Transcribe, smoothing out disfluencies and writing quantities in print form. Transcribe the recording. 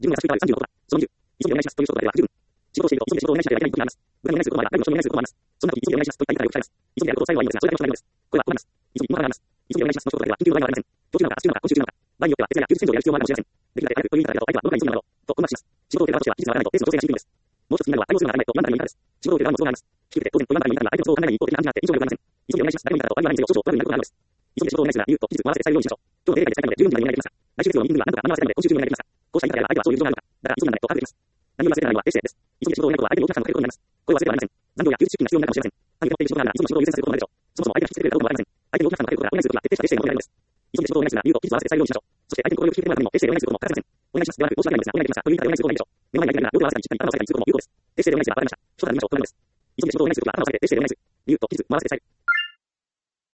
自分の優しくいたる36とは、その20、急ぎお願いしますという一言では不十分。仕事をしていると、急いで仕事をお願いしなければいけないことになります。部下にお願いすることもあれば、外部の人にお願いすることもあります。そんな時、急いでお願いしますと言ったらよく使います。急いでやることを最後はいいのですが、それだけの人がいるのです。これは困ります。急ぎ、今からなります。急いでお願いしますの一言では、緊急の場合はありません。長期なのか、明日中なのか、今週中なのか、場合によっては、徹夜や休日洗浄をやる必要もあるかもしれません。できるだけ早くという言い方だと、相手はどのくらい急ぎなのだろう、と困惑します。仕事を受ける側としては、期日がわからないと、ペースの調整がしにくいのです。もう一つ気になるのは、対応するのが当たり前と言わんばかりの言い方です。仕事を受ける側にもそうなります。低くて当然と言わんばかりの言い方が相手の都合を考えない一方的な感じになって印象が良くなりません。急いでお願いします。誰も言い方と相手はないにせよ、少々トラブルになることがあるのです。急いで仕事をお願いするが、理由と期日を合わせて最後にしましょう。今日のデータで最後まで十分にお願いできました。来週月曜のミーティングは何とか間に合わせたいので、今週中にお願いできました。こうした言い方であれば、相手はそういう事情があるのか。だから急ぎなんだねと書かれています。何も忘れてないのは定性です。急いで仕事をお願いとは相手に大きな負担をかけることになります。これは忘れてはなりません。残業や休日出勤が必要になるかもしれません。短期で持っている仕事があるなら、急ぐ仕事を優先することもあるでしょう。そもそも相手が引きつけてくれるかどうかもわかりません。相手に大きな負担をかけることがお願いすることが徹底した定性の問題です。急いで仕事をお願いするが、理由と期日を合わせて最後にしましょう。そして相手に心を聞いてもらうためにも、定性でお願いすることも欠かせません。お願いしますではなく、申し訳ないのですが、お願いできましたという言い方でお願いすることがいいでしょう。目の前に相手が両手を合わせたり、しっかり頭を下げたりすることも有効です。定性でお願いするが、わかりました。一言で言いましょう。となります。急いで仕事をお願いすることは頭を下げて定性でお願いする。理由と期日も合わせて最後。